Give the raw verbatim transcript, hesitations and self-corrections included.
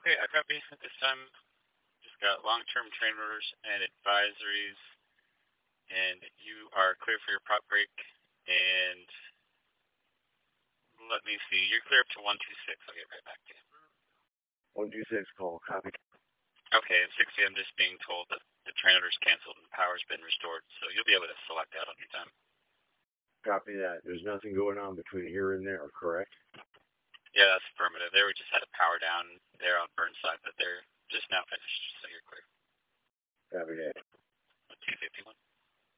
Okay, I got basement this time. Just got long-term train orders and advisories, and you are clear for your prop break. And let me see, you're clear up to one two six. I'll get right back to you. one two six, call, copy. Okay, at sixty, I'm just being told that the train order's canceled and power's been restored, so you'll be able to select out on your time. Copy that. There's nothing going on between here and there, correct? Yeah, that's affirmative. They were just had a power down there on Burnside, but they're just now finished, so you're clear. Copy that.